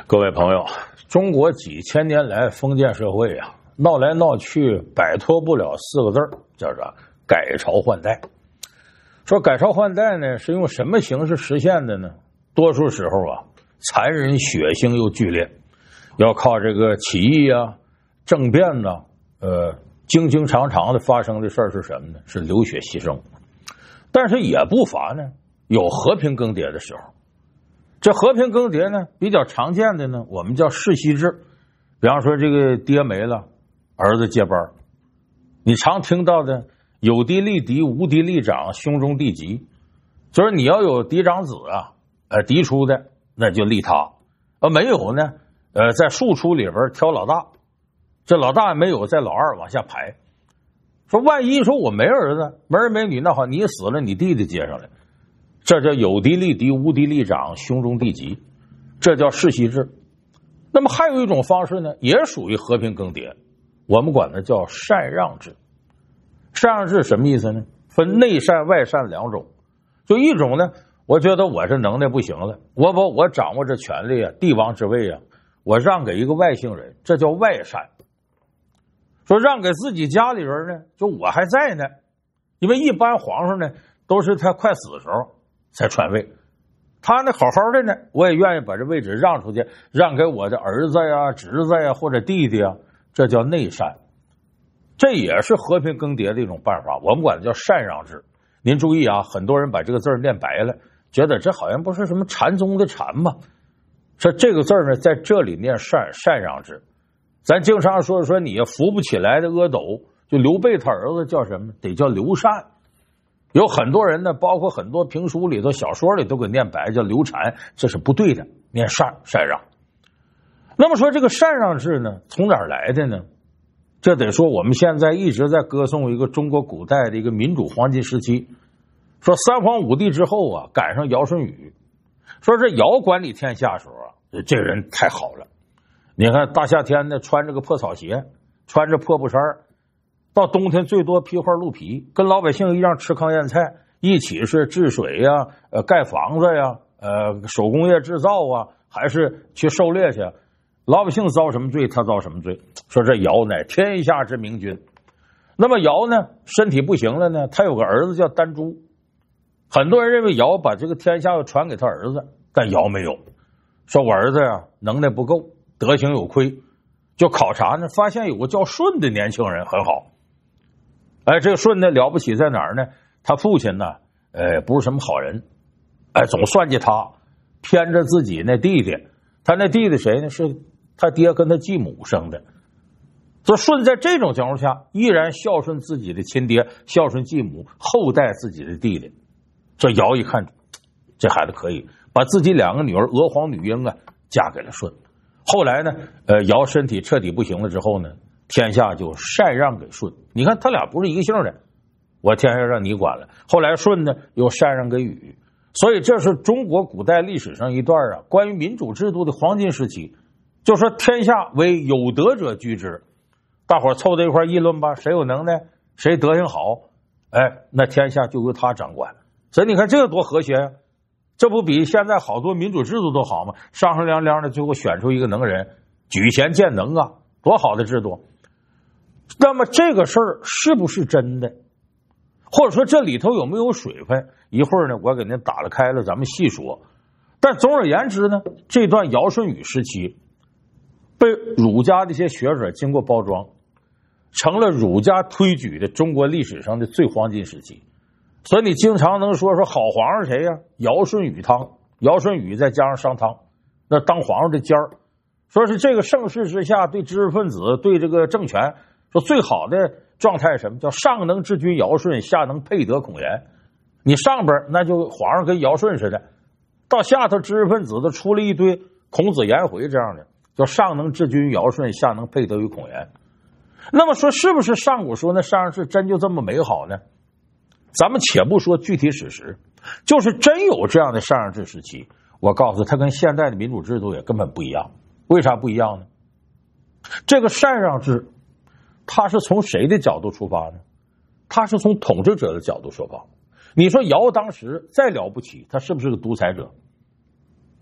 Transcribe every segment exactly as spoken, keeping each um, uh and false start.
各位朋友，中国几千年来封建社会啊，闹来闹去摆脱不了四个字儿，叫做改朝换代。说改朝换代呢，是用什么形式实现的呢？多数时候啊，残忍、血腥又剧烈，要靠这个起义啊、政变呐、呃，经经常常的发生的事儿是什么呢？是流血牺牲。但是也不乏呢，有和平更迭的时候。这和平更迭呢，比较常见的呢，我们叫世袭制。比方说，这个爹没了，儿子接班。你常听到的有嫡立嫡，无嫡立长，兄终弟及，就是你要有嫡长子啊，呃，嫡出的那就立他，而没有呢，呃，在庶出里边挑老大，这老大没有，在老二往下排。说万一说我没儿子，没儿没女，那好，你死了，你弟弟接上来。这叫有嫡立嫡，无嫡立长，兄终弟及，这叫世袭制。那么还有一种方式呢，也属于和平更迭，我们管它叫禅让制。禅让制什么意思呢？分内禅外禅两种。就一种呢，我觉得我这能耐不行了，我把我掌握这权力啊，帝王之位啊，我让给一个外姓人，这叫外禅。说让给自己家里人呢，就我还在呢，因为一般皇上呢都是他快死的时候才传位，他呢好好的呢，我也愿意把这位置让出去，让给我的儿子呀、侄子呀或者弟弟呀，这叫内禅。这也是和平更迭的一种办法，我们管它叫禅让制。您注意啊，很多人把这个字念白了，觉得这好像不是什么禅宗的禅吗？说这个字呢，在这里念禅，禅让制。咱经常说说你扶不起来的阿斗，就刘备他儿子叫什么？得叫刘禅。有很多人呢，包括很多评书里头、小说里都给念白叫刘禅，这是不对的，念禅，禅让。那么说这个禅让制呢，从哪儿来的呢？这得说我们现在一直在歌颂一个中国古代的一个民主黄金时期。说三皇五帝之后啊，赶上尧舜禹，说这尧管理天下的时候啊，这个人太好了。你看大夏天的穿着个破草鞋，穿着破布衫，到冬天最多披块鹿皮，跟老百姓一样吃糠咽菜，一起是治水呀、呃盖房子呀、呃手工业制造啊，还是去狩猎去。老百姓遭什么罪，他遭什么罪。说这尧乃天下之明君。那么尧呢，身体不行了呢，他有个儿子叫丹朱。很多人认为尧把这个天下要传给他儿子，但尧没有，说我儿子呀、啊、能耐不够，德行有亏，就考察呢，发现有个叫舜的年轻人很好。哎，这个舜呢了不起在哪儿呢？他父亲呢，呃，不是什么好人，哎，总算计他，偏着自己那弟弟。他那弟弟谁呢？是他爹跟他继母生的。所以舜在这种情况下，依然孝顺自己的亲爹，孝顺继母，后代自己的弟弟。这尧一看，这孩子可以，把自己两个女儿娥皇、女英啊嫁给了舜。后来呢，呃，尧身体彻底不行了之后呢，天下就禅让给舜。你看他俩不是一个姓的，我天下让你管了。后来舜呢又禅让给禹，所以这是中国古代历史上一段啊关于民主制度的黄金时期。就说天下为有德者居之，大伙凑在一块议论吧，谁有能耐，谁德行好，哎，那天下就由他掌管。所以你看这个多和谐呀、啊！这不比现在好多民主制度都好吗？商商量量的，最后选出一个能人，举贤荐能啊，多好的制度！那么这个事儿是不是真的？或者说这里头有没有水分？一会儿呢，我给您打了开了，咱们细说。但总而言之呢，这段尧舜禹时期被儒家的一些学者经过包装，成了儒家推举的中国历史上的最黄金时期。所以你经常能说说好皇上谁呀、啊？尧舜禹汤，尧舜禹再加上商汤，那当皇上的尖儿，说是这个盛世之下，对知识分子、对这个政权，说最好的状态是什么？叫上能治君尧舜，下能配得孔颜。你上边那就皇上跟尧舜似的，到下头知识分子都出了一堆孔子、颜回这样的，叫上能治君尧舜，下能配得于孔颜。那么说是不是上古说那上让制真就这么美好呢？咱们且不说具体史实，就是真有这样的禅让制时期，我告诉他跟现在的民主制度也根本不一样。为啥不一样呢？这个禅让制他是从谁的角度出发呢？他是从统治者的角度出发。你说尧当时再了不起，他是不是个独裁者？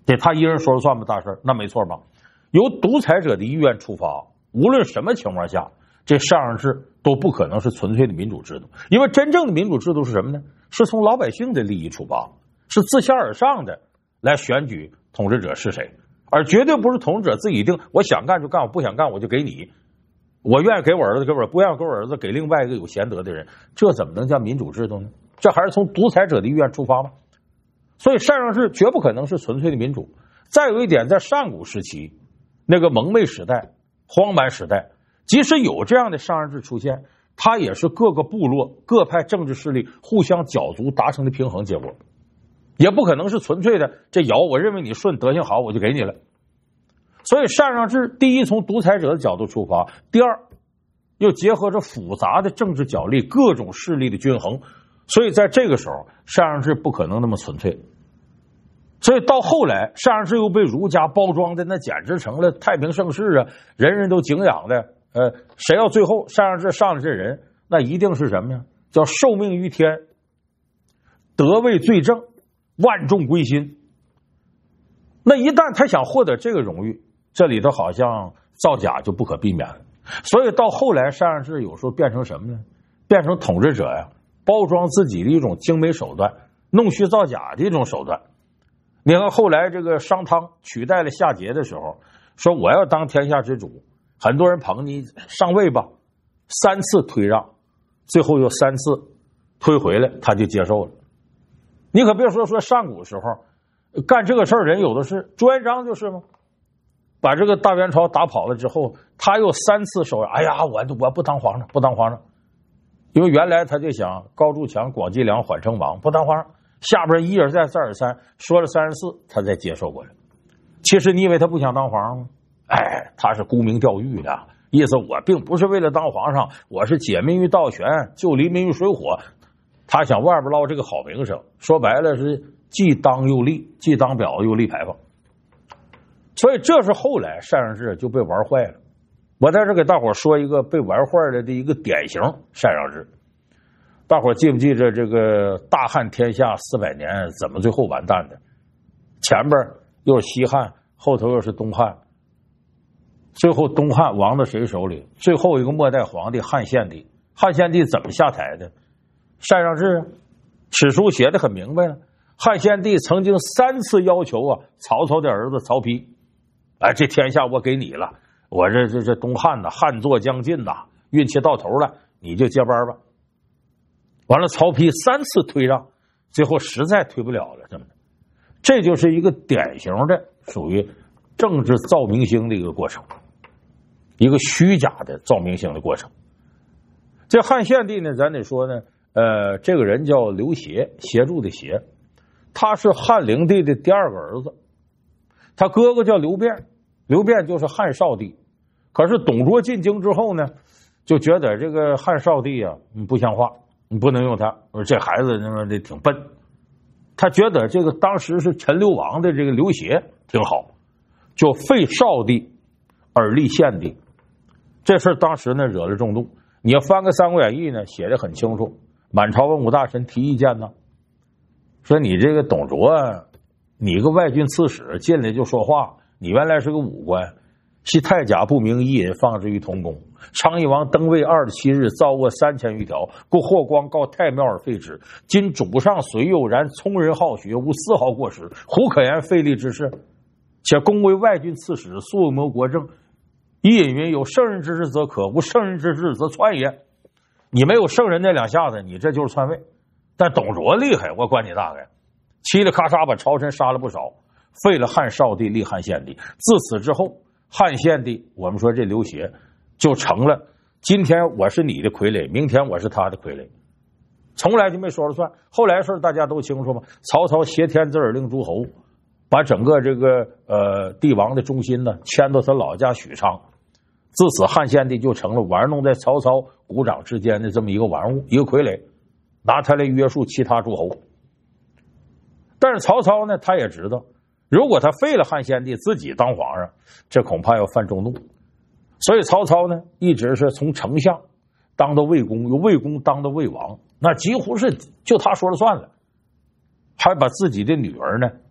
得他一人说了算吧？大事那没错吧？由独裁者的意愿出发，无论什么情况下，这上让制都不可能是纯粹的民主制度，因为真正的民主制度是什么呢？是从老百姓的利益出发，是自下而上的来选举统治者是谁，而绝对不是统治者自己定，我想干就干，我不想干我就给你，我愿意给我儿子给我，不愿意给我儿子给另外一个有贤德的人，这怎么能叫民主制度呢？这还是从独裁者的意愿出发吗？所以禅让制绝不可能是纯粹的民主。再有一点，在上古时期那个蒙昧时代、荒蛮时代，即使有这样的禅让制出现，它也是各个部落各派政治势力互相角逐达成的平衡结果，也不可能是纯粹的这尧我认为你顺德行好我就给你了。所以禅让制第一从独裁者的角度出发，第二又结合着复杂的政治角力各种势力的均衡，所以在这个时候禅让制不可能那么纯粹。所以到后来禅让制又被儒家包装的那简直成了太平盛世啊，人人都敬仰的。呃，谁要最后禅让制上了这人，那一定是什么呀？叫受命于天，得位最正，万众归心。那一旦他想获得这个荣誉，这里头好像造假就不可避免了。所以到后来禅让制有时候变成什么呢？变成统治者呀包装自己的一种精美手段，弄虚造假的一种手段。你看后来这个商汤取代了夏桀的时候，说我要当天下之主，很多人捧你上位吧，三次推让，最后又三次推回来，他就接受了。你可别说说上古时候干这个事儿人有的是，朱元璋就是吗？把这个大元朝打跑了之后，他又三次手哎呀，我我不当皇上，不当皇上，因为原来他就想高筑墙、广积粮、缓称王，不当皇上。下边一而再再而三说了三十四，他才接受过来。其实你以为他不想当皇上吗？哎，他是沽名钓誉的意思，我并不是为了当皇上，我是解民于倒悬，救黎民于水火。他想外边捞这个好名声，说白了是既当又立，既当表又立牌坊。所以这是后来禅让制就被玩坏了。我在这给大伙说一个被玩坏了的一个典型禅让制。大伙记不记着这个大汉天下四百年怎么最后完蛋的？前边又是西汉，后头又是东汉，最后东汉亡到谁手里？最后一个末代皇帝汉献帝。汉献帝怎么下台的？禅让制啊，史书写的很明白了。汉献帝曾经三次要求啊，曹操的儿子曹丕，哎，这天下我给你了，我这这这东汉呐，汉作将近呐，运气到头了，你就接班吧。完了，曹丕三次推让，最后实在推不了了，这么的，这就是一个典型的属于政治造明星的一个过程，一个虚假的造明星的过程。这汉献帝呢，咱得说呢，呃，这个人叫刘协，协助的协，他是汉灵帝的第二个儿子，他哥哥叫刘辩，刘辩就是汉少帝。可是董卓进京之后呢，就觉得这个汉少帝啊，不像话。你不能用他，说这孩子那么挺笨，他觉得这个当时是陈留王的这个刘协挺好，就废少帝而立献帝。这事当时呢惹了众怒。你要翻个《三国演义》呢，写的很清楚，满朝文武大臣提意见呢，说你这个董卓啊，你一个外军刺史进来就说话，你原来是个武官，系太甲不明一人放置于同宫。昌邑王登位二十七日，造恶三千余条，故霍光告太庙而废之。今主上虽幼然，聪仁好学，无丝毫过失，胡可言废立之事？且公为外军刺史，素有谋国政，一引云有圣人之治则可，无圣人之治则篡也。你没有圣人那两下子，你这就是篡位。但董卓厉害，我管你大概，嘁哩咔嚓把朝臣杀了不少，废了汉少帝，立汉献帝。自此之后，汉献帝，我们说这刘协就成了，今天我是你的傀儡，明天我是他的傀儡，从来就没说了算。后来事大家都清楚嘛，曹操挟天子而令诸侯，把整个这个呃帝王的中心呢迁到他老家许昌。自此汉献帝就成了玩弄在曹操鼓掌之间的这么一个玩物，一个傀儡，拿他来约束其他诸侯。但是曹操呢，他也知道，如果他废了汉献帝，自己当皇上，这恐怕要犯众怒。所以曹操呢，一直是从丞相当到魏公，由魏公当到魏王，那几乎是就他说了算了，还把自己的女儿呢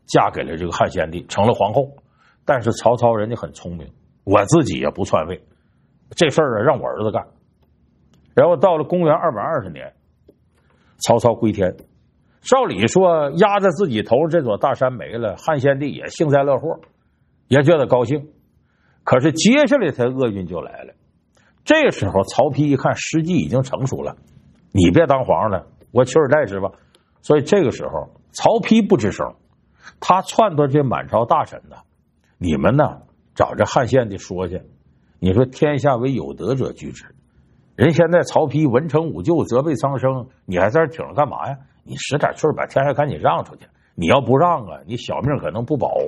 嫁给了这个汉献帝，成了皇后。但是曹操人家很聪明，我自己也不篡位，这事儿啊让我儿子干。然后到了公元二百二十年，曹操归天。照理说压在自己头这座大山没了，汉献帝也幸灾乐祸，也觉得高兴。可是接下来他厄运就来了。这个时候曹丕一看时机已经成熟了，你别当皇上了，我取而代之吧。所以这个时候曹丕不吱声，他撺掇这满朝大臣呢，你们呢找这汉献帝说去，你说天下为有德者居之，人现在曹丕文成武就，责备苍生，你还在这挺着干嘛呀？你使点劲儿把天下赶紧让出去，你要不让啊，你小命可能不保。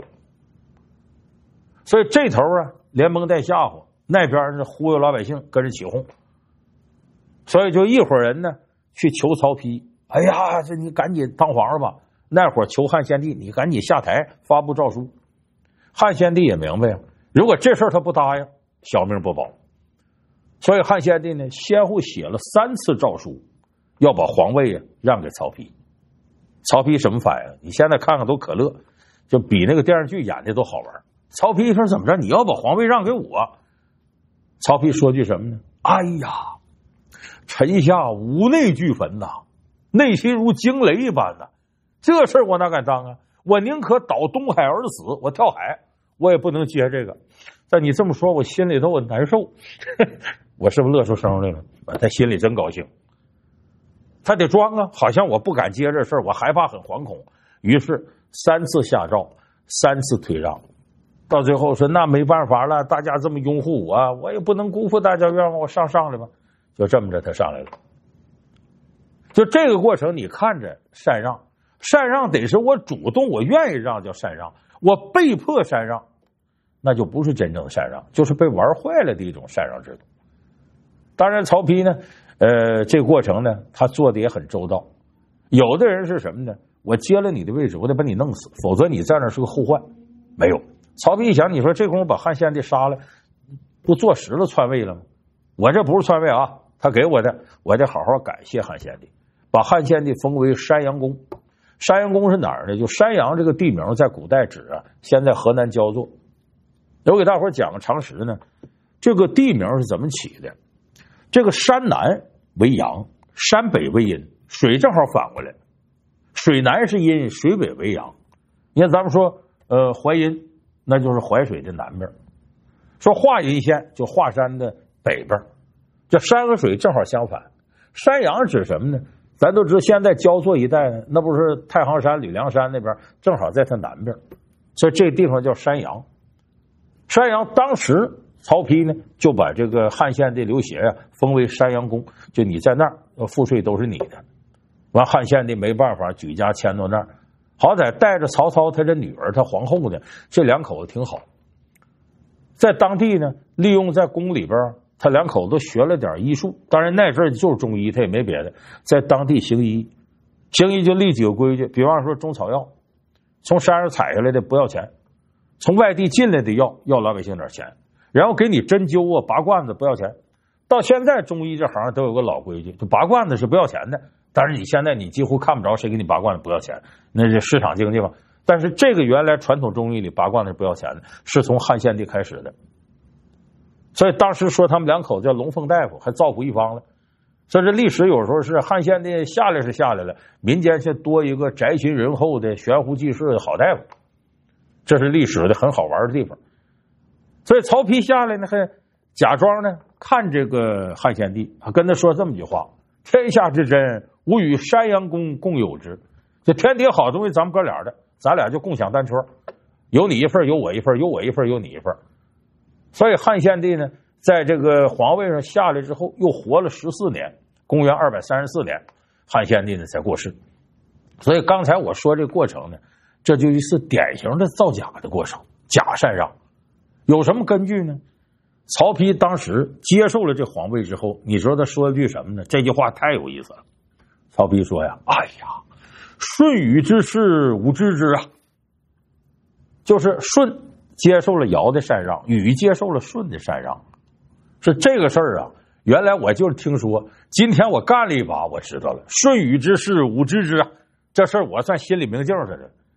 所以这头啊连蒙带吓唬，那边是忽悠老百姓跟着起哄。所以就一伙人呢去求曹丕，哎呀，这你赶紧当皇上吧。那会儿求汉献帝，你赶紧下台发布诏书。汉献帝也明白啊，如果这事儿他不答应，小命不保。所以汉献帝呢先后写了三次诏书，要把皇位啊让给曹丕。曹丕什么反应？你现在看看都可乐，就比那个电视剧演的都好玩。曹丕说怎么着？你要把皇位让给我？曹丕说句什么呢？哎呀，臣下无内俱焚呐，内心如惊雷一般呐，这事儿我哪敢当啊？我宁可倒东海而死，我跳海，我也不能接这个。但你这么说，我心里头我难受。我是不是乐出声来了？他心里真高兴。他得装啊，好像我不敢接这事儿，我害怕，很惶恐。于是三次下诏，三次退让，到最后说那没办法了，大家这么拥护我，我也不能辜负大家愿望，我上上来吧。就这么着，他上来了。就这个过程，你看着禅让，禅让得是我主动，我愿意让叫禅让，我被迫禅让，那就不是真正的禅让，就是被玩坏了的一种禅让制度。当然，曹丕呢，呃，这个过程呢，他做的也很周到。有的人是什么呢？我接了你的位置，我得把你弄死，否则你在那是个后患。没有，曹丕一想，你说这功夫把汉献帝杀了，不坐实了篡位了吗？我这不是篡位啊，他给我的，我得好好感谢汉献帝，把汉献帝封为山阳公。山阳公是哪儿呢？就山阳这个地名，在古代指啊，现在河南焦作。我给大伙讲个常识呢，这个地名是怎么起的？这个山南为阳，山北为阴，水正好反过来，水南是阴，水北为阳。你看咱们说呃淮阴，那就是淮水的南边，说华阴县就华山的北边，这山和水正好相反。山阳指什么呢？咱都知道现在焦作一带呢，那不是太行山吕梁山那边，正好在它南边，所以这地方叫山阳。山阳当时曹丕呢就把这个汉献帝刘协呀、啊、封为山阳公，就你在那儿赋税都是你的。完汉献帝没办法，举家迁到那儿，好歹带着曹操他这女儿他皇后呢，这两口子挺好。在当地呢，利用在宫里边，他两口子学了点医术，当然那阵儿就是中医，他也没别的，在当地行医。行医就立几个规矩，比方说中草药，从山上采下来的不要钱，从外地进来的药要老百姓点钱，然后给你针灸啊拔罐子不要钱。到现在中医这行都有个老规矩，就拔罐子是不要钱的，但是你现在你几乎看不着谁给你拔罐子不要钱，那是市场经济嘛。但是这个原来传统中医里拔罐子是不要钱的，是从汉献帝开始的。所以当时说他们两口子叫龙凤大夫，还造福一方了。所以这历史有时候是汉献帝下来是下来了，民间却多一个宅心仁厚的悬壶济世的好大夫，这是历史的很好玩的地方。所以曹丕下来呢，还假装呢看这个汉献帝，跟他说这么句话：天下之真，吾与山阳公共有之。这天底下好东西咱们哥俩的，咱俩就共享单车，有你一份有我一份，有我一份有你一份。所以汉献帝呢在这个皇位上下来之后又活了十四年，公元二百三十四年汉献帝呢才过世。所以刚才我说这过程呢，这就是典型的造假的过程，假禅让。有什么根据呢？曹丕当时接受了这皇位之后，你知道他说了句什么呢？这句话太有意思了。曹丕说呀，哎呀，舜禹之事吾知之啊，就是舜接受了尧的禅让，禹接受了舜的禅让，是这个事儿啊。原来我就是听说，今天我干了一把，我知道了。舜禹之事吾知之啊，这事儿我算心里明镜似的。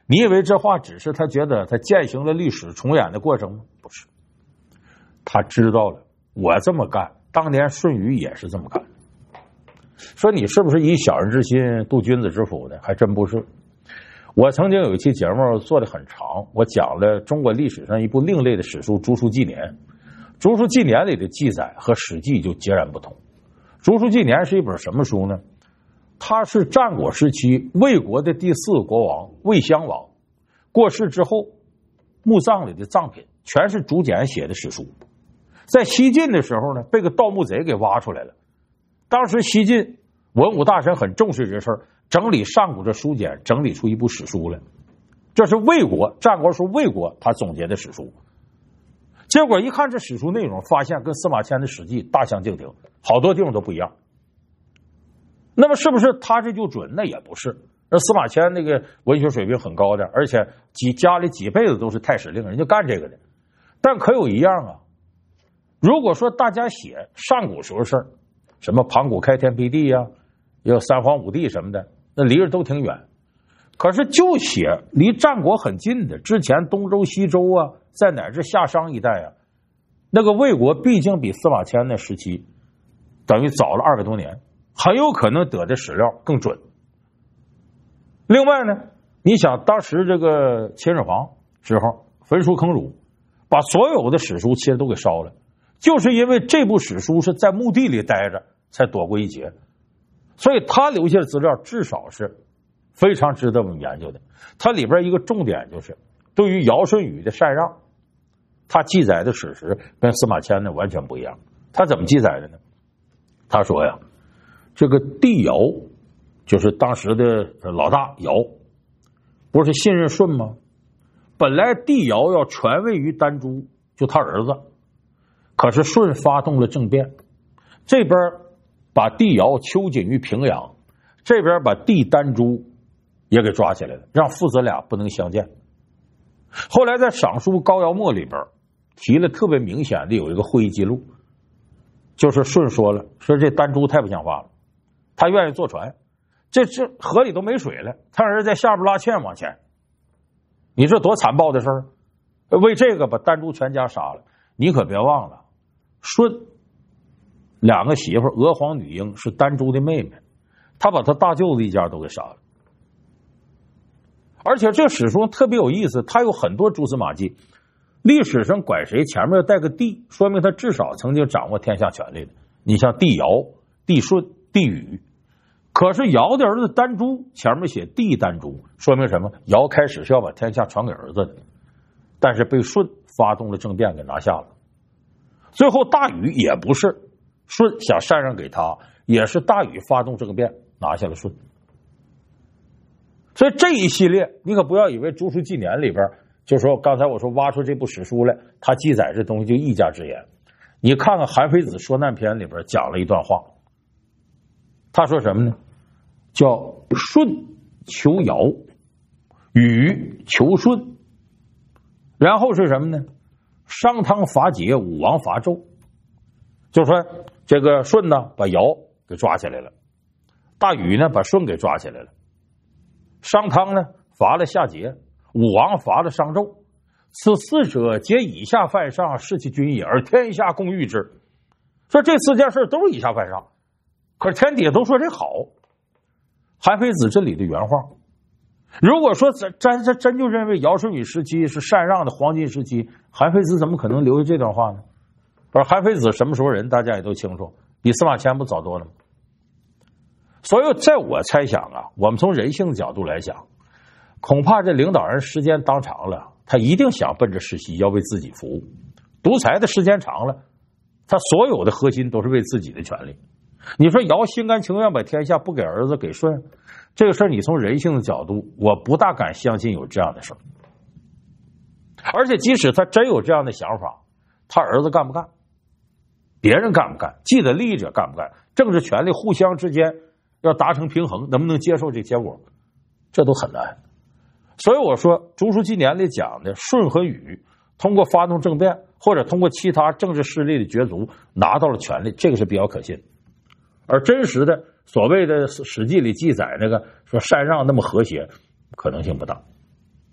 你以为这话只是他觉得他践行了历史重演的过程吗？不是，他知道了，我这么干，当年舜禹也是这么干。说你是不是以小人之心度君子之腹呢？还真不是。我曾经有一期节目做得很长，我讲了中国历史上一部另类的史书《竹书纪年》。《竹书纪年》里的记载和《史记》就截然不同。《竹书纪年》是一本什么书呢？它是战国时期魏国的第四个国王魏襄王过世之后墓葬里的葬品，全是竹简写的史书。在西晋的时候呢，被个盗墓贼给挖出来了。当时西晋文武大臣很重视这事儿，整理上古的书简，整理出一部史书来。这是魏国战国时候魏国他总结的史书。结果一看这史书内容，发现跟司马迁的《史记》大相径庭，好多地方都不一样。那么是不是他这就准？那也不是。那司马迁那个文学水平很高的，而且几家里几辈子都是太史令，人家干这个的。但可有一样啊，如果说大家写上古时候事儿，什么盘古开天辟地呀、啊，也有三皇五帝什么的，那离着都挺远。可是就写离战国很近的，之前东周西周啊，在乃至夏商一代啊，那个魏国毕竟比司马迁那时期等于早了二百多年，很有可能得的史料更准。另外呢，你想当时这个秦始皇时候焚书坑儒，把所有的史书其实都给烧了，就是因为这部史书是在墓地里待着才躲过一劫，所以他留下的资料至少是非常值得我们研究的。它里边一个重点就是对于尧舜禹的禅让，他记载的史实跟司马迁呢完全不一样。他怎么记载的呢？他说呀，这个帝尧就是当时的老大尧，不是信任舜吗？本来帝尧要传位于丹朱，就他儿子，可是舜发动了政变，这边把帝尧囚禁于平阳，这边把帝丹朱也给抓起来了，让父子俩不能相见。后来在赏书高尧墨里边提了特别明显的有一个会议记录，就是舜说了，说这丹朱太不像话了，他愿意坐船，这这河里都没水了，他儿子在下边拉纤往前，你这多残暴的事儿！为这个把丹朱全家杀了。你可别忘了，舜两个媳妇娥皇女英是丹朱的妹妹，他把他大舅子一家都给杀了。而且这史书特别有意思，他有很多蛛丝马迹。历史上拐谁前面要带个帝，说明他至少曾经掌握天下权力的。你像帝尧、帝舜、帝禹，可是尧的儿子丹朱前面写帝丹朱，说明什么？尧开始是要把天下传给儿子的，但是被舜发动了政变给拿下了。最后大禹也不是舜想禅让给他，也是大禹发动政变拿下了舜。所以这一系列你可不要以为《竹书纪年》里边就说刚才我说挖出这部史书来，他记载这东西就一家之言。你看看《韩非子说难篇》里边讲了一段话，他说什么呢？叫舜求尧，禹求舜，然后是什么呢？商汤伐桀，武王伐纣。就说这个舜呢把尧给抓起来了，大禹呢把舜给抓起来了，商汤呢伐了夏桀，武王伐了商纣。此四者皆以下犯上，失其君也，而天下共御之。说这四件事都是以下犯上，可是天底下都说这好。韩非子这里的原话，如果说真真真就认为尧舜禹时期是禅让的黄金时期，韩非子怎么可能留下这段话呢？而韩非子什么时候人大家也都清楚，比司马迁不早多了吗？所以在我猜想啊，我们从人性的角度来讲，恐怕这领导人时间当长了，他一定想奔着世袭，要为自己服务。独裁的时间长了，他所有的核心都是为自己的权利。你说尧心甘情愿把天下不给儿子给舜，这个事儿你从人性的角度，我不大敢相信有这样的事儿。而且即使他真有这样的想法，他儿子干不干，别人干不干，既得利益者干不干，政治权力互相之间要达成平衡，能不能接受这结果，这都很难。所以我说《竹书纪年》里讲的舜和禹通过发动政变或者通过其他政治势力的角逐拿到了权力，这个是比较可信。而真实的所谓的史记里记载那个说禅让那么和谐，可能性不大。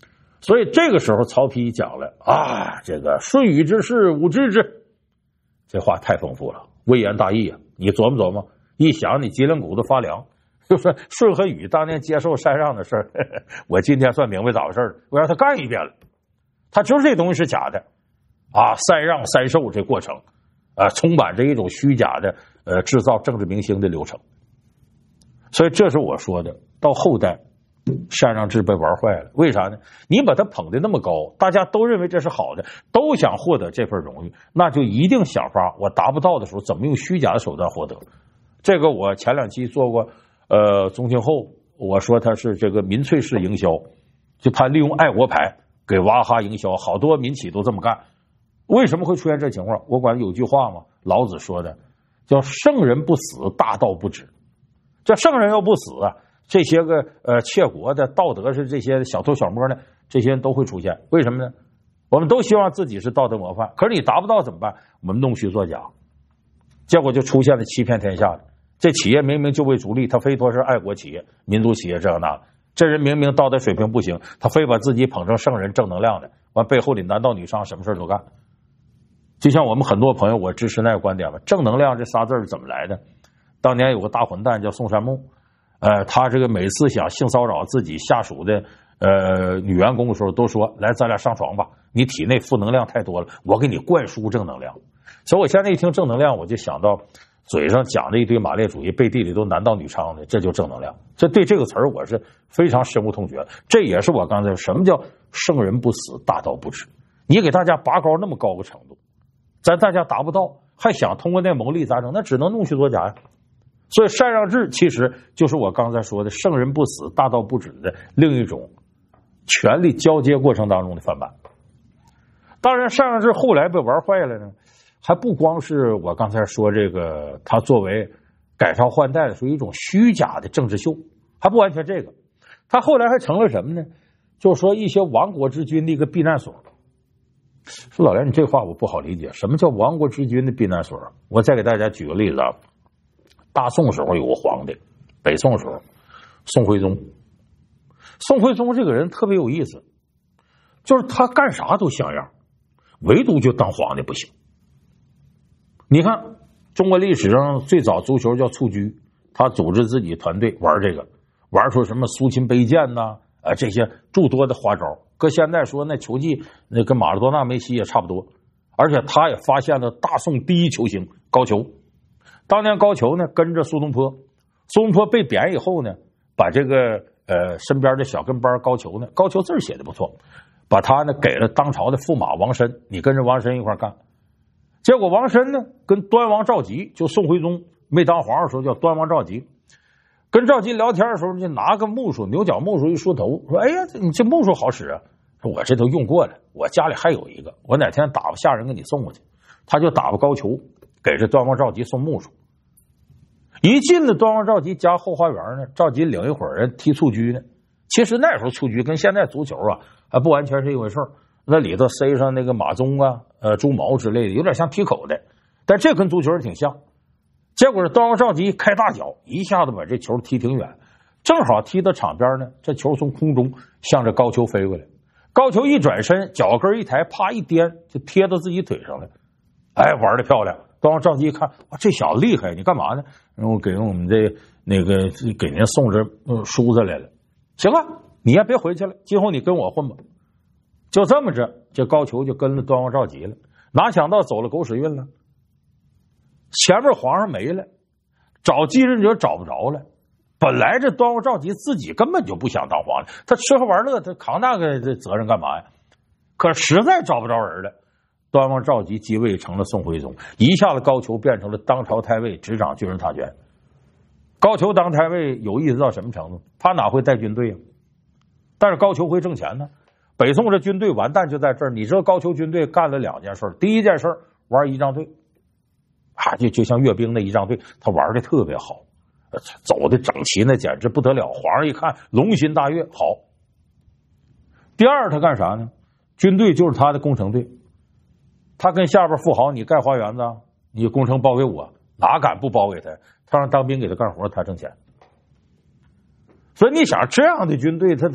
所以这个时候曹丕讲了啊，这个舜禹之事吾知之，这话太丰富了，微言大义啊！你琢磨琢磨，一想你脊梁骨都发凉。就说舜和禹当年接受禅让的事儿，我今天算明白咋回事了，我让他干一遍了。他知道这东西是假的啊，禅让三授这过程啊，充满着一种虚假的呃制造政治明星的流程。所以这是我说的，到后代禅让制被玩坏了，为啥呢？你把它捧得那么高，大家都认为这是好的，都想获得这份荣誉，那就一定想法我达不到的时候怎么用虚假的手段获得。这个我前两期做过呃宗庆后，我说他是这个民粹式营销，就他利用爱国牌给娃哈哈营销，好多民企都这么干。为什么会出现这情况？我管有句话嘛，老子说的叫圣人不死，大道不止。这圣人要不死啊，这些个呃窃国的道德是这些小偷小摸的，这些人都会出现。为什么呢？我们都希望自己是道德模范，可是你达不到怎么办？我们弄虚作假，结果就出现了欺骗天下的。这企业明明就为逐利，他非说是爱国企业、民族企业这样那，这人明明道德水平不行，他非把自己捧成圣人、正能量的，完背后里男盗女娼，什么事都干。就像我们很多朋友，我支持那个观点吧，正能量这仨字是怎么来的？当年有个大混蛋叫宋山木，呃，他这个每次想性骚扰自己下属的呃女员工的时候，都说来咱俩上床吧，你体内负能量太多了，我给你灌输正能量。所以我现在一听正能量，我就想到嘴上讲的一堆马列主义，背地里都男盗女娼的，这就正能量。这对这个词儿我是非常深恶痛绝。这也是我刚才说什么叫圣人不死，大道不止。你给大家拔高那么高个程度，咱大家达不到，还想通过那牟利咋整？那只能弄虚作假呀。所以禅让制其实就是我刚才说的圣人不死，大道不止的另一种权力交接过程当中的翻版。当然禅让制后来被玩坏了呢，还不光是我刚才说这个，它作为改朝换代的属于一种虚假的政治秀，还不完全这个，它后来还成了什么呢？就是说一些亡国之君的一个避难所。说老梁，你这话我不好理解，什么叫亡国之君的避难所？我再给大家举个例子啊，大宋时候有个皇帝，北宋时候宋徽宗。宋徽宗这个人特别有意思，就是他干啥都像样，唯独就当皇帝不行。你看中国历史上最早足球叫蹴鞠，他组织自己团队玩这个，玩出什么苏秦背剑呐、啊，这些诸多的花招。搁现在说那球技，那跟马拉多纳、梅西也差不多。而且他也发现了大宋第一球星高俅。当年高俅呢跟着苏东坡，苏东坡被贬以后呢，把这个呃身边的小跟班高俅呢，高俅字写的不错，把他呢给了当朝的驸马王申，你跟着王申一块干。结果王申呢跟端王赵佶，就宋徽宗没当皇上的时候叫端王赵佶，跟赵佶聊天的时候就拿个木梳，牛角木梳一梳头，说哎呀你这木梳好使啊，说我这都用过了，我家里还有一个，我哪天打发下人给你送过去。他就打发高俅给这端王赵佶送木梳。一进了端王赵佶家后花园呢，赵佶领一伙人踢蹴鞠呢。其实那时候蹴鞠跟现在足球啊还不完全是一回事儿，那里头塞上那个马鬃啊、呃猪毛之类的，有点像踢口的，但这跟足球挺像。结果是端王赵佶开大脚，一下子把这球踢挺远，正好踢到场边呢，这球从空中向着高俅飞过来，高俅一转身，脚跟一抬，啪一颠，就贴到自己腿上了。哎，玩的漂亮！端王赵佶一看，啊，这小子厉害，你干嘛呢？然后给我们这那个给您送这梳子来了。行啊，你也别回去了，今后你跟我混吧。就这么着，这高俅就跟了端王赵佶了。哪想到走了狗屎运了，前面皇上没了，找继任者找不着了。本来这端王赵佶自己根本就不想当皇帝，他吃喝玩乐，他扛那个责任干嘛呀？可实在找不着人了。端王赵佶继位成了宋徽宗，一下子高俅变成了当朝太尉，执掌军事大权。高俅当太尉有意思到什么程度？他哪会带军队啊？但是高俅会挣钱呢。北宋这军队完蛋就在这儿，你知道高俅军队干了两件事。第一件事玩仪仗队，啊，就就像阅兵的仪仗队，他玩的特别好，走的整齐，那简直不得了。皇上一看龙心大悦，好。第二他干啥呢？军队就是他的工程队。他跟下边富豪，你盖花园子，你工程包给我，哪敢不包给他？他让当兵给他干活，他挣钱。所以你想这样的军队，他他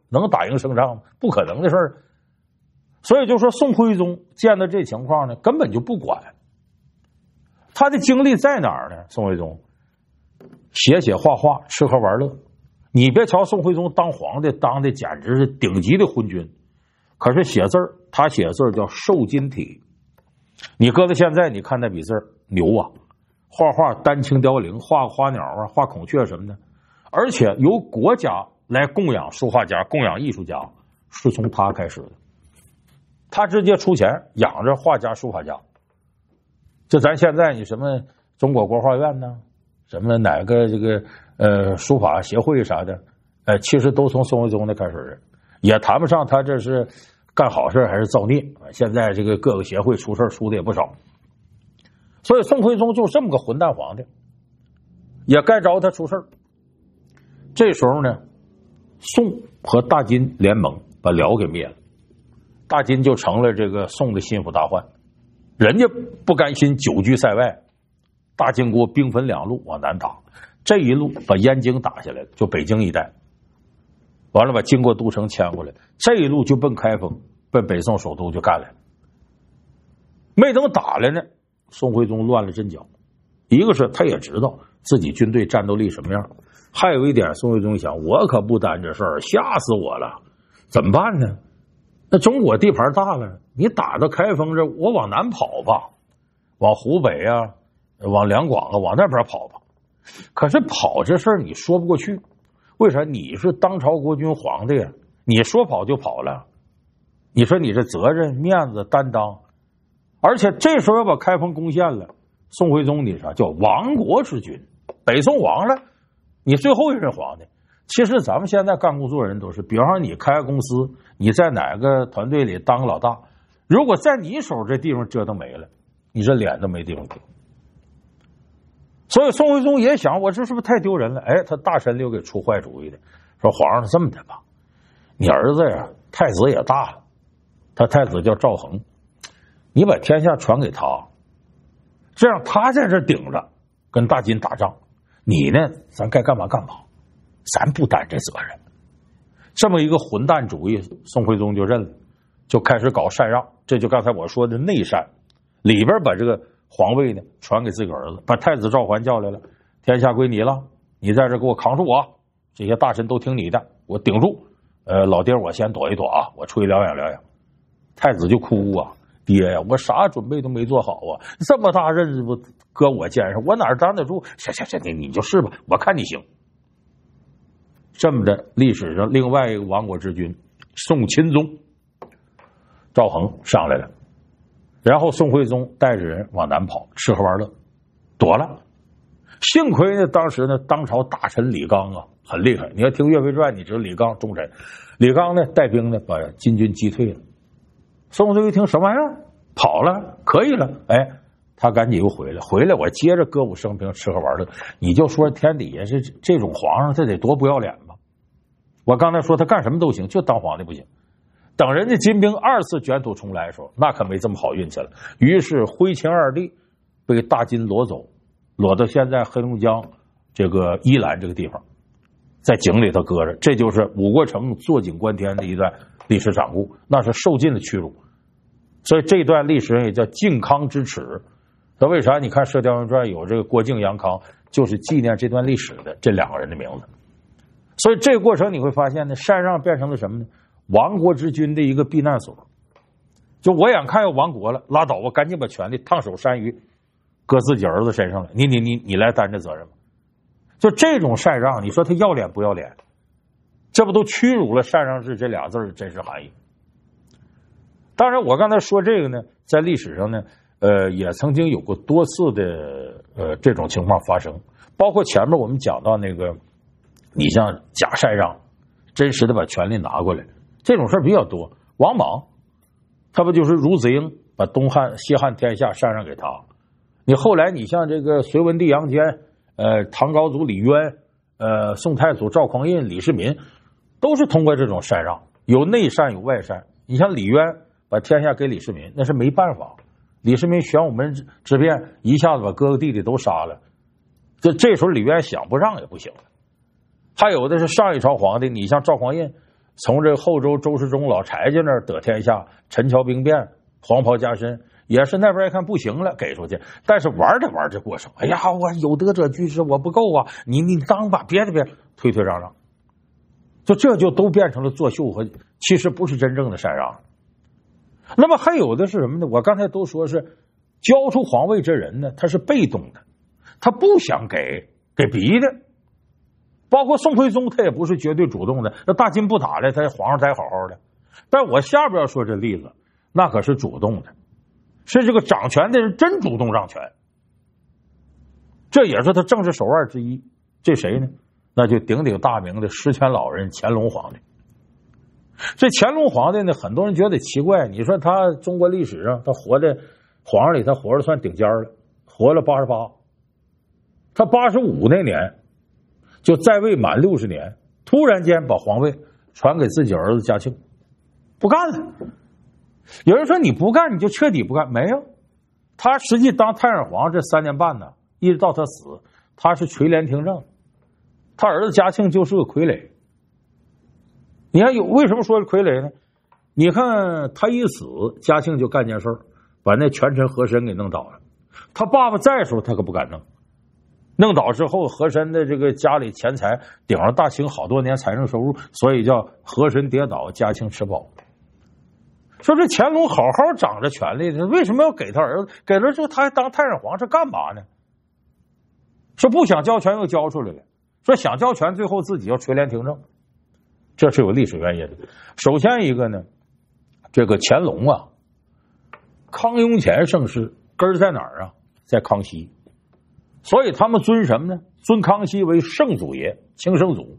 能打赢胜仗吗？不可能的事儿。所以就说宋徽宗见到这情况呢，根本就不管。他的精力在哪儿呢？宋徽宗写写画画，吃喝玩乐。你别瞧宋徽宗当皇帝当的简直是顶级的昏君，可是写字儿，他写字叫瘦金体。你搁在现在，你看那笔字牛啊，画画丹青凋零，画花鸟啊，画孔雀什么的，而且由国家来供养书画家、供养艺术家，是从他开始的。他直接出钱养着画家、书法家。就咱现在你什么中国国画院呢，什么哪个这个呃书法协会啥的，呃，其实都从宋徽宗那开始的，也谈不上他这是干好事还是造孽。现在这个各个协会出事出的也不少，所以宋徽宗就这么个混蛋皇帝，也该着他出事。这时候呢，宋和大金联盟把辽给灭了，大金就成了这个宋的心腹大患。人家不甘心久居塞外，大金国兵分两路往南打，这一路把燕京打下来了，就北京一带，完了把经过都城迁过来，这一路就奔开封，奔北宋首都就干来。没等打来呢，宋徽宗乱了阵脚。一个是他也知道自己军队战斗力什么样，还有一点宋徽宗想，我可不担这事儿，吓死我了，怎么办呢？那中国地盘大了，你打到开封这，我往南跑吧，往湖北啊，往两广啊，往那边跑吧。可是跑这事儿你说不过去，为啥？你是当朝国君皇帝啊，你说跑就跑了，你说你这责任、面子、担当，而且这时候要把开封攻陷了，宋徽宗你啥叫亡国之君，北宋亡了，你最后一任皇帝。其实咱们现在干工作人都是，比方说你开个公司，你在哪个团队里当个老大，如果在你手这地方折腾没了，你这脸都没地方丢。所以宋徽宗也想，我这是不是太丢人了？哎，他大臣里又给出坏主意的，说皇上这么的吧，你儿子呀，太子也大了，他太子叫赵恒，你把天下传给他，这样他在这顶着跟大金打仗，你呢，咱该干嘛干嘛。咱不担这责任。这么一个混蛋主意，宋徽宗就认了，就开始搞禅让。这就刚才我说的内禅，里边把这个皇位呢传给自个儿子，把太子赵桓叫来了，天下归你了，你在这给我扛住我，这些大臣都听你的，我顶住。呃，老爹我先躲一躲啊，我出去疗养疗养。太子就哭啊，爹呀，我啥准备都没做好啊，这么大任务不搁我肩上，我哪担得住？行行行，你你就是吧，我看你行。这么的，历史上另外一个亡国之君宋钦宗赵恒上来了，然后宋徽宗带着人往南跑，吃喝玩乐，躲了。幸亏呢，当时呢，当朝大臣李纲啊很厉害。你要听《岳飞传》，你知道李纲忠臣。李纲呢带兵呢把金军击退了。宋徽宗一听什么玩意儿，跑了，可以了，哎，他赶紧又回来，回来我接着歌舞升平，吃喝玩乐。你就说天底下是这种皇上，他得多不要脸吧？我刚才说他干什么都行，就当皇帝不行。等人家金兵二次卷土重来的时候，那可没这么好运气了。于是徽钦二帝被大金掳走，掳到现在黑龙江这个依兰这个地方，在井里头搁着。这就是武国城坐井观天的一段历史掌故，那是受尽了屈辱。所以这段历史人也叫靖康之耻。那为啥你看《射雕英雄传》有这个郭靖、杨康，就是纪念这段历史的这两个人的名字。所以这个过程你会发现呢，禅让变成了什么呢？亡国之君的一个避难所。就我眼看要亡国了，拉倒吧，赶紧把权力烫手山芋搁自己儿子身上了，你你你你来担这责任吗？就这种禅让，你说他要脸不要脸？这不都屈辱了禅让制这俩字的真实含义？当然我刚才说这个呢，在历史上呢呃，也曾经有过多次的呃这种情况发生，包括前面我们讲到那个，你像假禅让，真实的把权力拿过来，这种事儿比较多。王莽，他不就是孺子婴把东汉、西汉天下禅让给他？你后来你像这个隋文帝杨坚，呃，唐高祖李渊，呃，宋太祖赵匡胤、李世民，都是通过这种禅让，有内禅有外禅。你像李渊把天下给李世民，那是没办法。李世民玄武门之变，一下子把哥哥弟弟都杀了，这这时候李渊想不让也不行了。还有的是上一朝皇帝，你像赵匡胤， 从这后周周世忠老柴家那儿得天下，陈桥兵变，黄袍加身，也是那边一看不行了，给出去。但是玩着玩着过手，哎呀，我有德者居之，我不够啊，你你当吧，别的别推推让让，就这就都变成了作秀和其实不是真正的禅让。那么还有的是什么呢？我刚才都说是交出皇位这人呢，他是被动的，他不想给，给逼的。包括宋徽宗，他也不是绝对主动的。那大金不打来，他皇上待好好的。但我下边要说这例子，那可是主动的，是这个掌权的人真主动让权，这也是他政治手腕之一。这谁呢？那就鼎鼎大名的十全老人乾隆皇帝。这乾隆皇帝呢，很多人觉得奇怪，你说他中国历史上他活的皇上里，他活着算顶尖了，活了八十八。他八十五那年。就在位满六十年，突然间把皇位传给自己儿子嘉庆，不干了。有人说你不干你就彻底不干，没有，他实际当太上皇这三年半呢，一直到他死，他是垂帘听政，他儿子嘉庆就是个傀儡。你看有为什么说是傀儡呢？你看他一死，嘉庆就干件事儿，把那权臣和珅给弄倒了。他爸爸在的时候他可不敢弄。弄倒之后，和珅的这个家里钱财顶了大清好多年财政收入，所以叫和珅跌倒，嘉庆吃饱。说这乾隆好好掌着权力，为什么要给他儿子？给了之后他还当太上皇，是干嘛呢？说不想交权又交出来了，说想交权最后自己要垂帘听政，这是有历史原因的。首先一个呢，这个乾隆啊，康雍乾盛世根儿在哪儿啊？在康熙。所以他们尊什么呢？尊康熙为圣祖爷，清圣祖。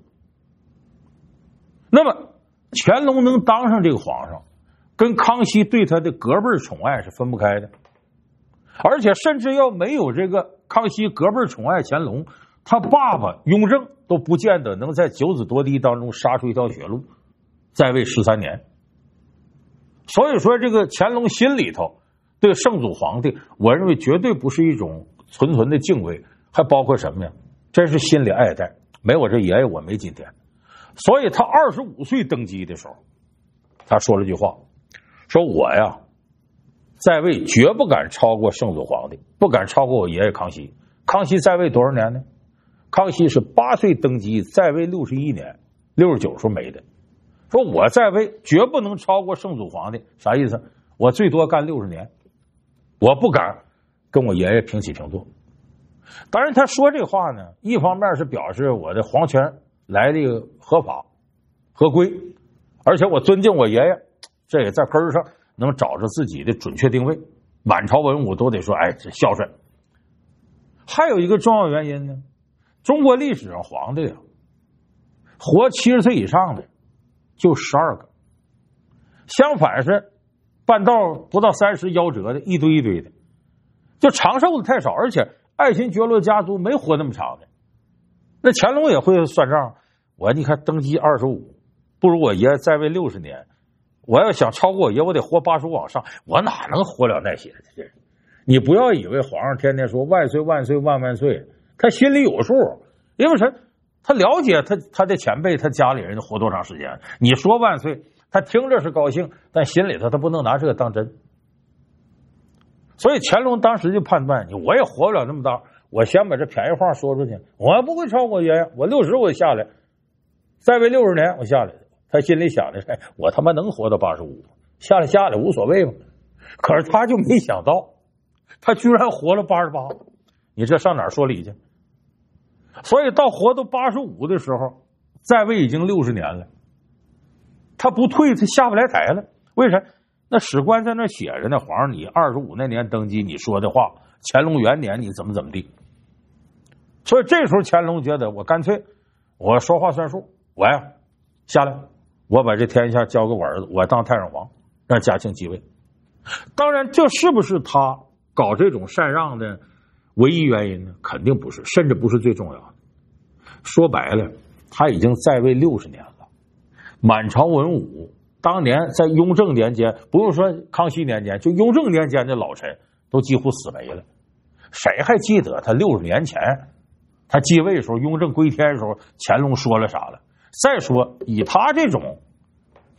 那么乾隆能当上这个皇上，跟康熙对他的隔辈宠爱是分不开的。而且甚至要没有这个康熙隔辈宠爱乾隆，他爸爸雍正都不见得能在九子夺嫡当中杀出一条血路，在位十三年。所以说这个乾隆心里头对圣祖皇帝，我认为绝对不是一种纯纯的敬畏，还包括什么呀？真是心里爱戴。没我这爷爷我没今天。所以他二十五岁登基的时候，他说了句话，说我呀在位绝不敢超过圣祖皇帝，不敢超过我爷爷康熙。康熙在位多少年呢？康熙是八岁登基，在位六十一年，六十九时候没的。说我在位绝不能超过圣祖皇帝，啥意思？我最多干六十年，我不敢跟我爷爷平起平坐。当然他说这话呢，一方面是表示我的皇权来的合法合规，而且我尊敬我爷爷，这也在根儿上能找着自己的准确定位。满朝文武都得说哎，这孝顺。还有一个重要原因呢，中国历史上皇帝啊，活七十岁以上的就十二个，相反是半道不到三十夭折的一堆一堆的，就长寿的太少，而且爱新觉罗家族没活那么长的。那乾隆也会算账，我你看登基二十五，不如我爷在位六十年，我要想超过我爷，我得活八十五往上，我哪能活了那些？你不要以为皇上天天说万岁万岁万万岁，他心里有数，因为什么？他了解他他的前辈他家里人活多长时间。你说万岁，他听着是高兴，但心里头他不能拿这个当真。所以乾隆当时就判断，你我也活不了那么大，我先把这便宜话说出去，我不会超过爷爷，我六十我下来，在位六十年我下来。他心里想的是，我他妈能活到八十五，下来下来无所谓嘛。可是他就没想到，他居然活了八十八，你这上哪儿说理去？所以到活到八十五的时候，在位已经六十年了，他不退，他下不来台了。为啥？那史官在那写着呢，皇上你二十五那年登基，你说的话，乾隆元年你怎么怎么地。所以这时候乾隆觉得，我干脆我说话算数，我呀下来，我把这天下交给我儿子，我当太上皇，让嘉庆继位。当然，这是不是他搞这种禅让的唯一原因呢？肯定不是，甚至不是最重要的。说白了，他已经在位六十年了，满朝文武当年在雍正年间，不用说康熙年间，就雍正年间的老臣都几乎死没了。谁还记得他六十年前他继位的时候，雍正归天的时候，乾隆说了啥了？再说以他这种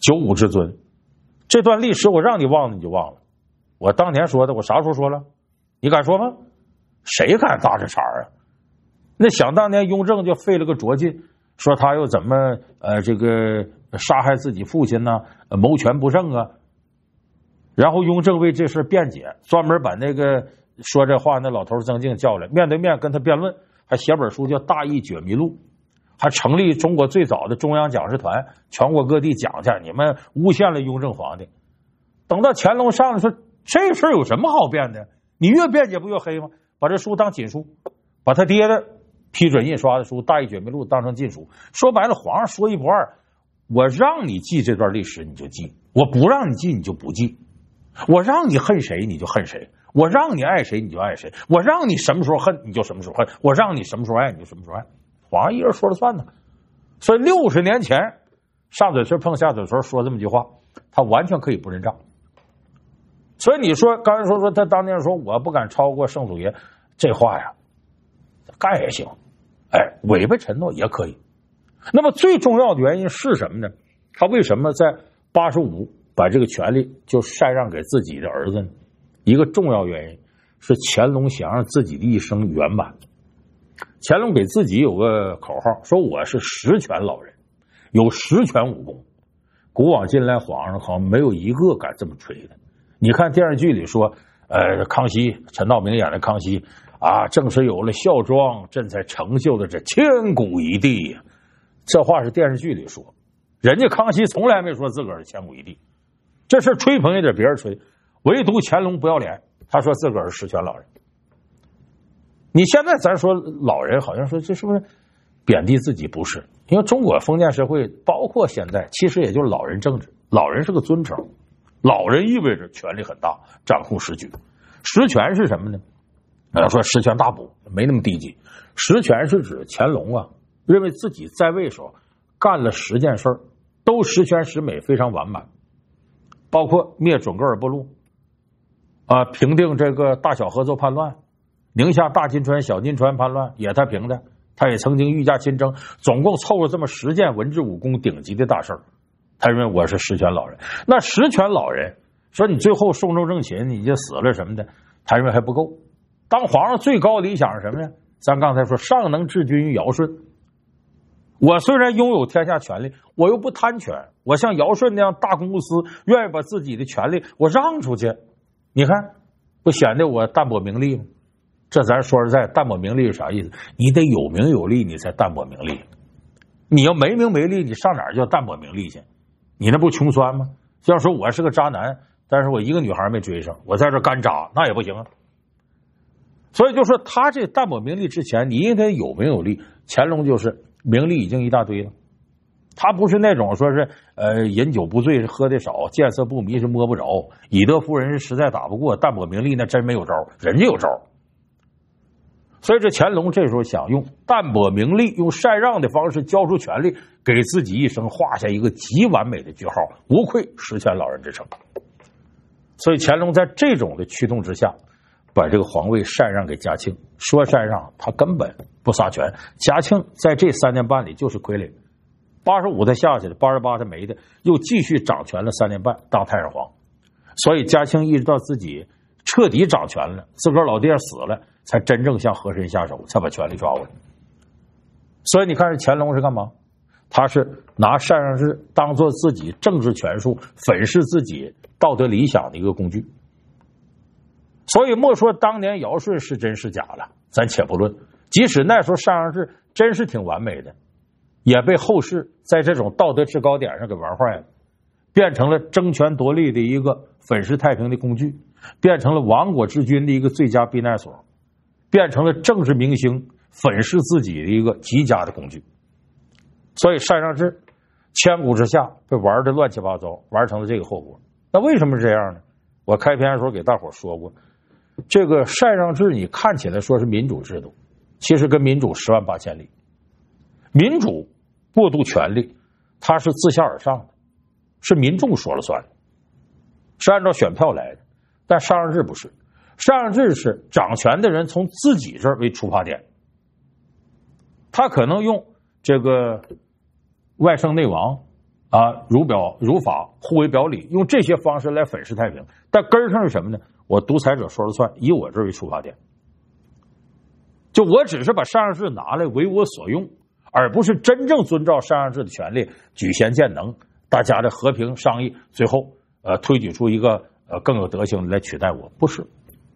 九五之尊，这段历史我让你忘了你就忘了。我当年说的，我啥时候说了？你敢说吗？谁敢搭这茬啊？那想当年雍正就费了个拙劲，说他又怎么呃这个杀害自己父亲呢、啊，谋权不正啊。然后雍正为这事辩解，专门把那个说这话那老头曾静叫来，面对面跟他辩论，还写本书叫《大义解密录》，还成立中国最早的中央讲师团，全国各地讲去，你们诬陷了雍正皇帝。等到乾隆上来说，这事有什么好辩的？你越辩解不越黑吗？把这书当禁书，把他爹的批准印刷的书《大义解密录》当成禁书。说白了，皇上说一不二，我让你记这段历史你就记，我不让你记你就不记。我让你恨谁你就恨谁，我让你爱谁你就爱谁，我让你什么时候恨你就什么时候恨，我让你什么时候爱你就什么时候爱。皇上一人说了算呢。所以六十年前上嘴唇碰下嘴唇说这么句话，他完全可以不认账。所以你说刚才说说他当年说我不敢超过圣祖爷，这话呀干也行，哎，违背承诺也可以。那么最重要的原因是什么呢？他为什么在八十五把这个权利就禅让给自己的儿子呢？一个重要原因是乾隆想让自己的一生圆满。乾隆给自己有个口号，说我是十全老人，有十全武功。古往今来皇上好像没有一个敢这么吹的。你看电视剧里说呃，康熙陈道明演的康熙啊，正是有了孝庄，朕才成就了这千古一帝呀。这话是电视剧里说，人家康熙从来没说自个儿是千古一帝。这事吹捧也得别人吹，唯独乾隆不要脸，他说自个儿是十全老人。你现在咱说老人，好像说这是不是贬低自己？不是，因为中国封建社会包括现在其实也就是老人政治，老人是个尊称，老人意味着权力很大，掌控时局。实权是什么呢？呃，说实权大补没那么低级，实权是指乾隆啊认为自己在位时候干了十件事儿，都十全十美，非常完满，包括灭准噶尔部落啊，平定这个大小合作叛乱，宁夏大金川小金川叛乱也他平的，他也曾经御驾亲征，总共凑了这么十件文治武功顶级的大事儿。他认为我是十全老人。那十全老人说你最后寿终正寝你就死了什么的，他认为还不够。当皇上最高理想是什么呀？咱刚才说上能治君于尧舜，我虽然拥有天下权力，我又不贪权，我像尧舜那样大公无私，愿意把自己的权力我让出去，你看不显得我淡泊名利吗？这咱说实在，淡泊名利是啥意思？你得有名有利你才淡泊名利，你要没名没利你上哪儿叫淡泊名利去？你那不穷酸吗？要说我是个渣男，但是我一个女孩没追上，我在这干渣那也不行啊。所以就说他这淡泊名利之前你应该有名有利，乾隆就是名利已经一大堆了，他不是那种说是呃饮酒不醉是喝的少，见色不迷是摸不着，以德服人是实在打不过，淡泊名利那真没有招，人家有招。所以这乾隆这时候想用淡泊名利，用禅让的方式交出权力，给自己一生画下一个极完美的句号，无愧十全老人之称。所以乾隆在这种的驱动之下，把这个皇位禅让给嘉庆。说禅让他根本不撒权，嘉庆在这三年半里就是傀儡，八十五他下去了，八十八他没的，又继续掌权了三年半当太上皇。所以嘉庆一直到自己彻底掌权了，自个儿老爹死了，才真正向和珅下手，才把权力抓过来。所以你看乾隆是干嘛？他是拿禅让制当做自己政治权术粉饰自己道德理想的一个工具。所以莫说当年尧舜是真是假了，咱且不论，即使那时候禅让制真是挺完美的，也被后世在这种道德制高点上给玩坏了，变成了争权夺利的一个粉饰太平的工具，变成了亡国之君的一个最佳避难所，变成了政治明星粉饰自己的一个极佳的工具。所以禅让制千古之下被玩的乱七八糟，玩成了这个后果。那为什么是这样呢？我开篇的时候给大伙说过，这个禅让制你看起来说是民主制度，其实跟民主十万八千里。民主过渡权力它是自下而上的，是民众说了算的，是按照选票来的。但禅让制不是，禅让制是掌权的人从自己这儿为出发点，他可能用这个外圣内王啊，儒表儒法互为表里，用这些方式来粉饰太平。但根儿上是什么呢？我独裁者说了算，以我这为出发点，就我只是把禅让制拿来为我所用，而不是真正遵照禅让制的权利，举贤荐能，大家的和平商议，最后呃推举出一个呃更有德行来取代我，不是。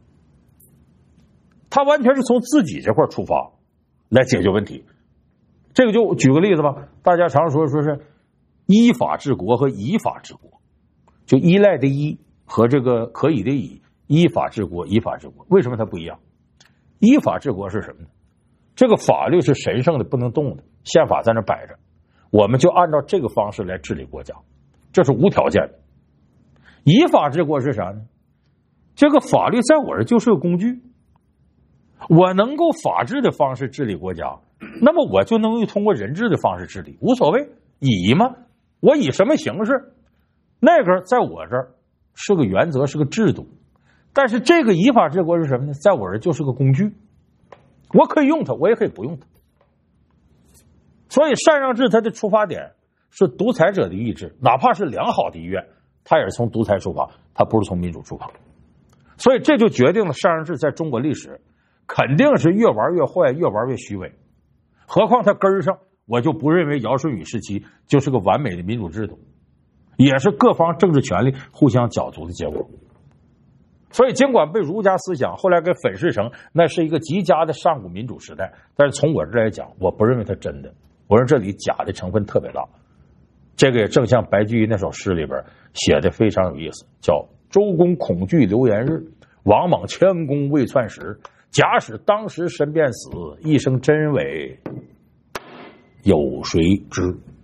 他完全是从自己这块出发来解决问题。这个就举个例子吧，大家常说说是依法治国和以法治国，就依赖的依和这个可以的以，依法治国，以法治国，为什么它不一样？依法治国是什么呢？这个法律是神圣的，不能动的，宪法在那摆着，我们就按照这个方式来治理国家，这是无条件的。以法治国是啥呢？这个法律在我这就是个工具，我能够法治的方式治理国家，那么我就能通过人治的方式治理，无所谓。以嘛，我以什么形式，那个在我这儿是个原则，是个制度。但是这个以法治国是什么呢？在我这儿就是个工具，我可以用它，我也可以不用它。所以禅让制它的出发点是独裁者的意志，哪怕是良好的意愿，它也是从独裁出发，它不是从民主出发。所以这就决定了禅让制在中国历史肯定是越玩越坏，越玩越虚伪。何况它根儿上，我就不认为尧舜禹时期就是个完美的民主制度，也是各方政治权力互相角逐的结果。所以尽管被儒家思想后来给粉饰成那是一个极佳的上古民主时代，但是从我这来讲，我不认为它真的，我认为这里假的成分特别大。这个也正像白居易那首诗里边写的非常有意思，叫周公恐惧流言日，王莽谦恭未篡时，假使当时身便死，一生真伪有谁知。